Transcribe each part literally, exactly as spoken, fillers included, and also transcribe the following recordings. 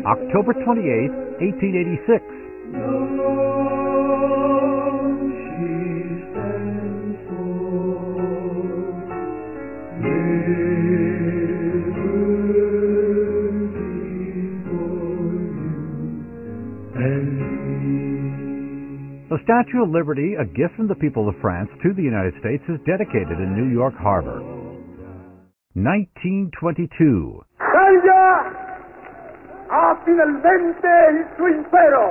October twenty-eighth, eighteen eighty-six. The Statue of Liberty, a gift from the people of France to the United States, is dedicated in New York Harbor. nineteen twenty-two. Italia ha finalmente il suo impero.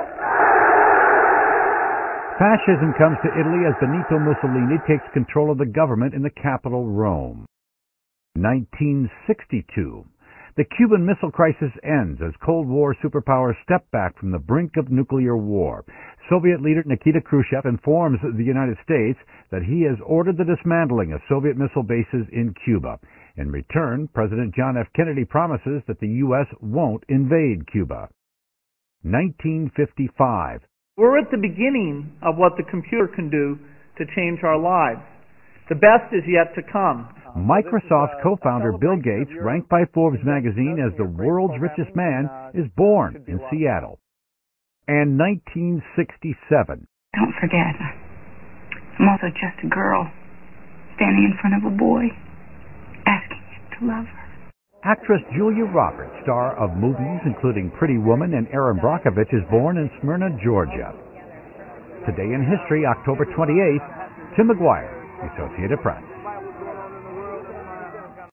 Fascism comes to Italy as Benito Mussolini takes control of the government in the capital, Rome. nineteen sixty-two. The Cuban Missile Crisis ends as Cold War superpowers step back from the brink of nuclear war. Soviet leader Nikita Khrushchev informs the United States that he has ordered the dismantling of Soviet missile bases in Cuba. In return, President John F. Kennedy promises that the U S won't invade Cuba. nineteen fifty-five. We're at the beginning of what the computer can do to change our lives. The best is yet to come. Microsoft's co-founder Bill Gates, ranked by Forbes magazine as the world's richest man, is born in Seattle. And nineteen sixty-seven. Don't forget, I'm also just a girl standing in front of a boy asking him to love her. Actress Julia Roberts, star of movies including Pretty Woman and Erin Brockovich, is born in Smyrna, Georgia. Today in History, October twenty-eighth, Tim McGuire, The Associated Press.